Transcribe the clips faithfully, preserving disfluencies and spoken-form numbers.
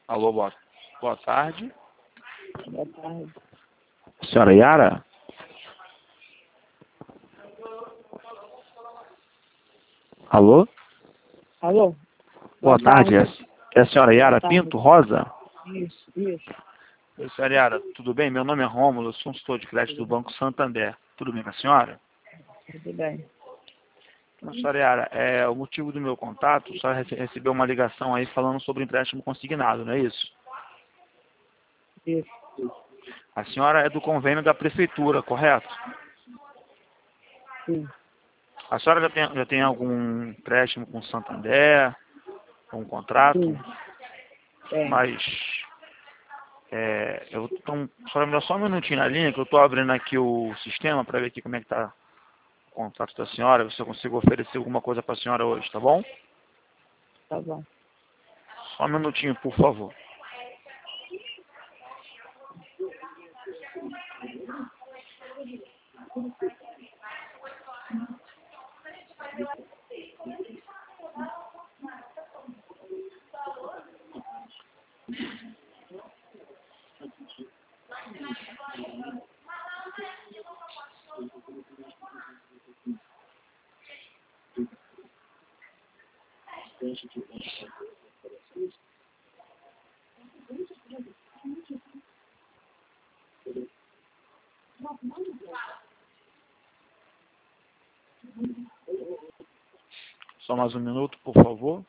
Alô, boa, boa tarde. Boa tarde. Senhora Yara? Alô? Alô? Boa, Boa tarde. tarde. É a senhora Yara Boa tarde. Pinto Rosa? Isso, isso. Oi, senhora Yara, tudo bem? Meu nome é Rômulo, eu sou um consultor de crédito do Banco Santander. Tudo bem com a senhora? Tudo bem. Então, senhora Yara, é, o motivo do meu contato, a senhora rece- recebeu uma ligação aí falando sobre empréstimo consignado, não é isso? Isso. A senhora é do convênio da prefeitura, correto? Sim. A senhora já tem, já tem algum empréstimo com o Santander, um contrato? Sim. É. Mas, é, eu, então, só me dá só um minutinho na linha, que eu estou abrindo aqui o sistema para ver aqui como é que está o contrato da senhora, ver se eu consigo oferecer alguma coisa para a senhora hoje, tá bom? Tá bom. Só um minutinho, por favor. Só mais um minuto, por favor.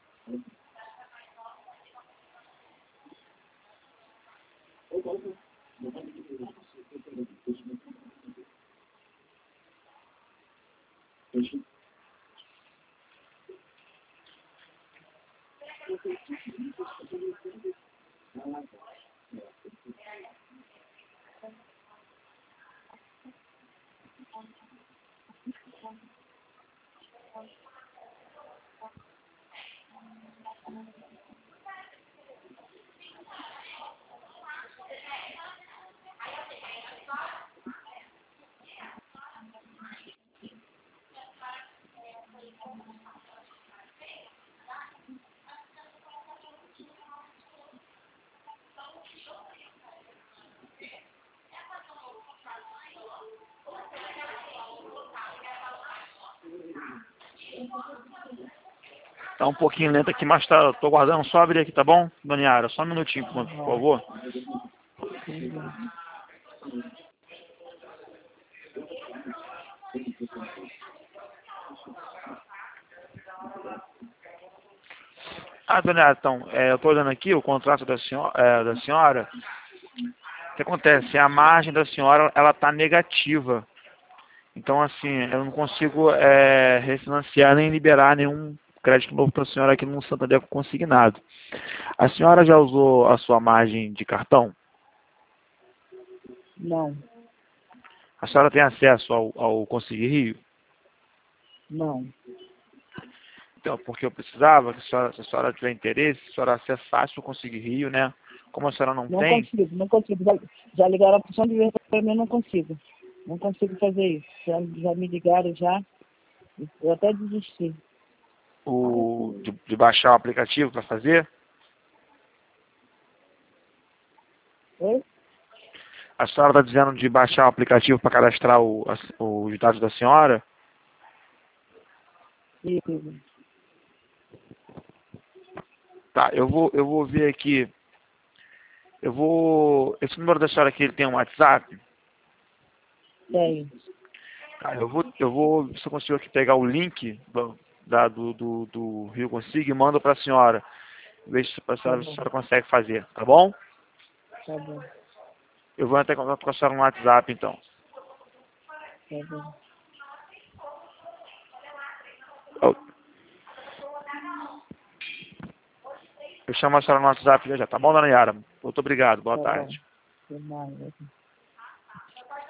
Tá um pouquinho lento aqui, mas tá, tô guardando, só abrir aqui, tá bom, dona Yara? Só um minutinho, por por favor. Ah, dona Yara, então, é, eu tô olhando aqui o contrato da senhora, é, da senhora. O que acontece? A margem da senhora, ela tá negativa. Então, assim, eu não consigo é, refinanciar nem liberar nenhum crédito novo para a senhora aqui no Santander consignado. A senhora já usou a sua margem de cartão? Não. A senhora tem acesso ao, ao Conseguir Rio? Não. Então, porque eu precisava, que a senhora, se a senhora tiver interesse, a senhora acessasse o Conseguir Rio, né? Como a senhora não Não tem, consigo, não consigo. Já, já ligaram a função de vez para mim, eu não consigo. Não consigo fazer isso. Já, já me ligaram já. Eu até desisti. o, de, de baixar o aplicativo para fazer, Oi? a senhora está dizendo de baixar o aplicativo para cadastrar o, a, os dados da senhora? Isso. Tá, eu vou, eu vou ver aqui. Eu vou. Esse número da senhora aqui, ele tem um WhatsApp? Tem. Tá, eu vou, eu vou, se eu consigo aqui pegar o link do, da, do, do, do Rio Consigo e mando para a senhora. Ver se a senhora, se a senhora consegue fazer, tá bom? Tá bom. Eu vou entrar em contato com a senhora no WhatsApp, então. Tá bom. Eu, eu chamo a senhora no WhatsApp já, já, tá bom, dona Yara? Muito obrigado, boa Tá bom. tarde. Até mais.